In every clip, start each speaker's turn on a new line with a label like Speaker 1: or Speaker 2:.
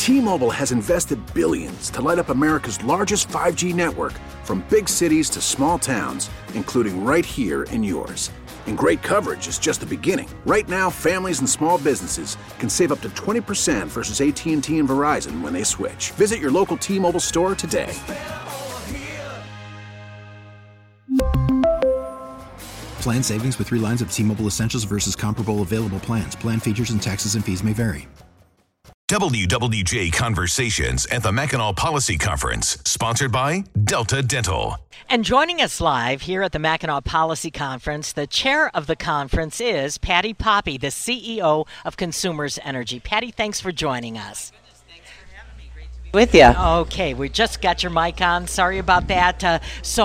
Speaker 1: T-Mobile has invested billions to light up America's largest 5G network, from big cities to small towns, including right here in yours. And great coverage is just the beginning. Right now, families and small businesses can save up to 20% versus AT&T and Verizon when they switch. Visit your local T-Mobile store today.
Speaker 2: Plan savings with 3 lines of T-Mobile Essentials versus comparable available plans. Plan features and taxes and fees may vary.
Speaker 3: WWJ Conversations at the Mackinac Policy Conference, sponsored by Delta Dental.
Speaker 4: And joining us live here at the Mackinac Policy Conference, the chair of the conference is Patti Poppe, the CEO of Consumers Energy. Patti, thanks for joining us.
Speaker 5: With you.
Speaker 4: Okay, we just got your mic on. Sorry about that.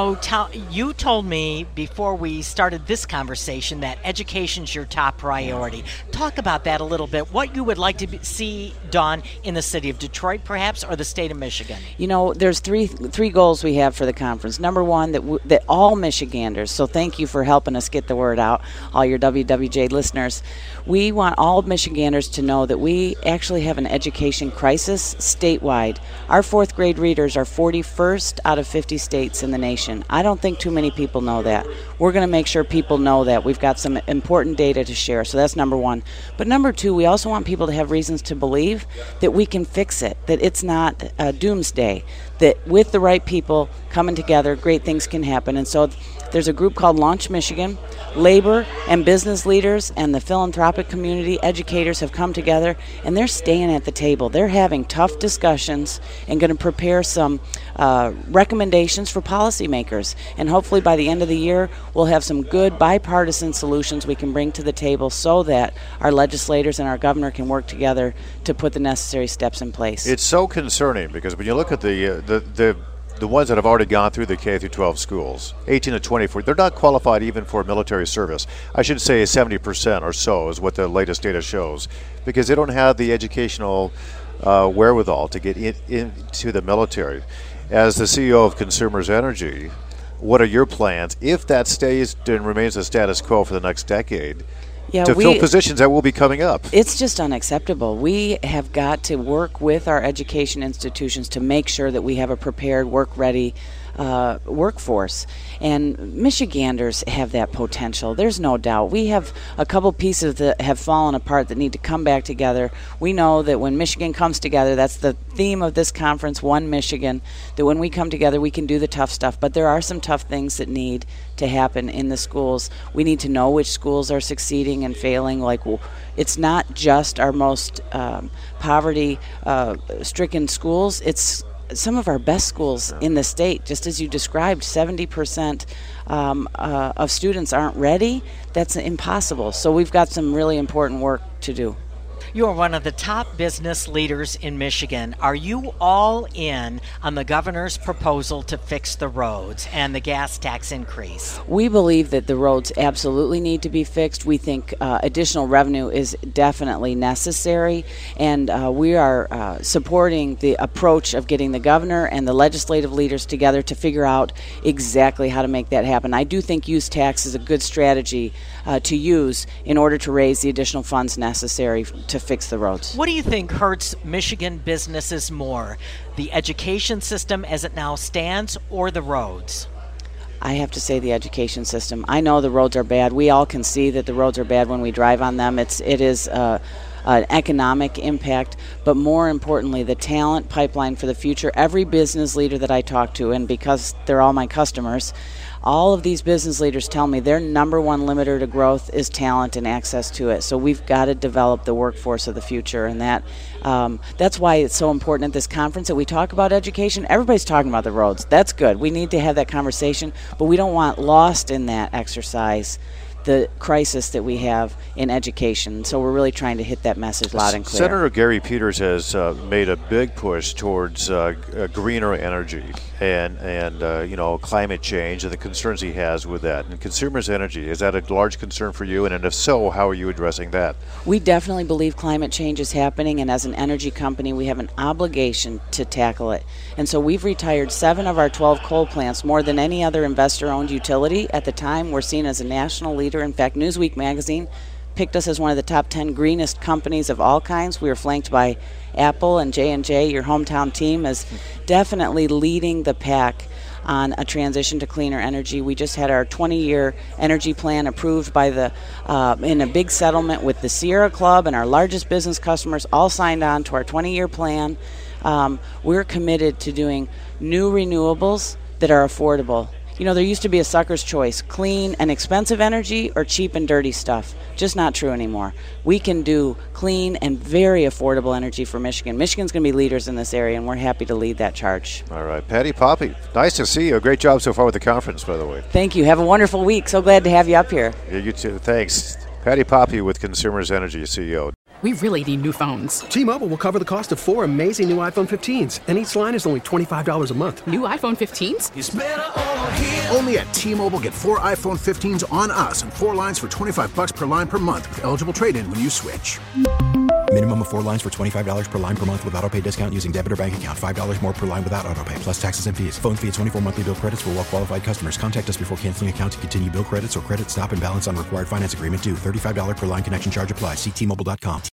Speaker 4: You told me before we started this conversation that education's your top priority. Talk about that a little bit. What you would like to see done in the city of Detroit, perhaps, or the state of Michigan?
Speaker 5: You know, there's three goals we have for the conference. Number one, that all Michiganders. So thank you for helping us get the word out, all your WWJ listeners. We want all Michiganders to know that we actually have an education crisis statewide. Our 4th grade readers are 41st out of 50 states in the nation. I don't think too many people know that. We're going to make sure people know that. We've got some important data to share, so that's number one. But number two, we also want people to have reasons to believe that we can fix it, that it's not doomsday, that with the right people coming together, great things can happen. And so there's a group called Launch Michigan. Labor and business leaders and the philanthropic community, educators have come together, and they're staying at the table. They're having tough discussions and going to prepare some recommendations for policymakers. And hopefully by the end of the year, we'll have some good bipartisan solutions we can bring to the table so that our legislators and our governor can work together to put the necessary steps in place.
Speaker 6: It's so concerning because when you look at the ones that have already gone through the K through 12 schools, 18 to 24, they're not qualified even for military service. I should say 70% or so is what the latest data shows, because they don't have the educational wherewithal to get into the military. As the CEO of Consumers Energy, what are your plans if that stays and remains the status quo for the next decade? To fill positions that will be coming up.
Speaker 5: It's just unacceptable. We have got to work with our education institutions to make sure that we have a prepared, work-ready workforce. And Michiganders have that potential. There's no doubt. We have a couple pieces that have fallen apart that need to come back together. We know that when Michigan comes together, that's the theme of this conference, One Michigan, that when we come together, we can do the tough stuff. But there are some tough things that need to happen in the schools. We need to know which schools are succeeding and failing. It's not just our most poverty-stricken schools. It's some of our best schools in the state. Just as you described, 70% of students aren't ready. That's impossible. So we've got some really important work to do.
Speaker 4: You are one of the top business leaders in Michigan. Are you all in on the governor's proposal to fix the roads and the gas tax increase?
Speaker 5: We believe that the roads absolutely need to be fixed. We think additional revenue is definitely necessary, and we are supporting the approach of getting the governor and the legislative leaders together to figure out exactly how to make that happen. I do think use tax is a good strategy to use in order to raise the additional funds necessary to fix the roads.
Speaker 4: What do you think hurts Michigan businesses more, the education system as it now stands or the roads?
Speaker 5: I have to say the education system. I know the roads are bad. We all can see that the roads are bad when we drive on them. It is an economic impact, but more importantly, the talent pipeline for the future. Every business leader that I talk to, and because they're all my customers, all of these business leaders tell me their number one limiter to growth is talent and access to it. So we've got to develop the workforce of the future, and that's why it's so important at this conference that we talk about education. Everybody's talking about the roads. That's good. We need to have that conversation, but we don't want lost in that exercise the crisis that we have in education. So we're really trying to hit that message loud and clear.
Speaker 6: Senator Gary Peters has made a big push towards greener energy and climate change and the concerns he has with that. And Consumers Energy, is that a large concern for you? And if so, how are you addressing that?
Speaker 5: We definitely believe climate change is happening, and as an energy company, we have an obligation to tackle it. And so we've retired 7 of our 12 coal plants, more than any other investor-owned utility. At the time, we're seen as a national leader. In fact, Newsweek magazine picked us as one of the top 10 greenest companies of all kinds. We were flanked by Apple and J&J. Your hometown team is definitely leading the pack on a transition to cleaner energy. We just had our 20-year energy plan approved by in a big settlement with the Sierra Club, and our largest business customers all signed on to our 20-year plan. We're committed to doing new renewables that are affordable. You know, there used to be a sucker's choice, clean and expensive energy or cheap and dirty stuff. Just not true anymore. We can do clean and very affordable energy for Michigan. Michigan's going to be leaders in this area, and we're happy to lead that charge.
Speaker 6: All right. Patty Poppe, nice to see you. Great job so far with the conference, by the way.
Speaker 5: Thank you. Have a wonderful week. So glad to have you up here.
Speaker 6: Yeah, you too. Thanks. Patty Poppe with Consumers Energy CEO.
Speaker 7: We really need new phones.
Speaker 8: T-Mobile will cover the cost of 4 amazing new iPhone 15s, and each line is only $25 a month.
Speaker 7: New iPhone 15s?
Speaker 1: It's better over here. Only at T-Mobile, get 4 iPhone 15s on us and 4 lines for $25 per line per month with eligible trade-in when you switch.
Speaker 2: Minimum of 4 lines for $25 per line per month with autopay discount using debit or bank account. $5 more per line without autopay, plus taxes and fees. Phone fee at 24 monthly bill credits for well-qualified customers. Contact us before canceling account to continue bill credits or credit stop and balance on required finance agreement due. $35 per line connection charge applies. See T-Mobile.com.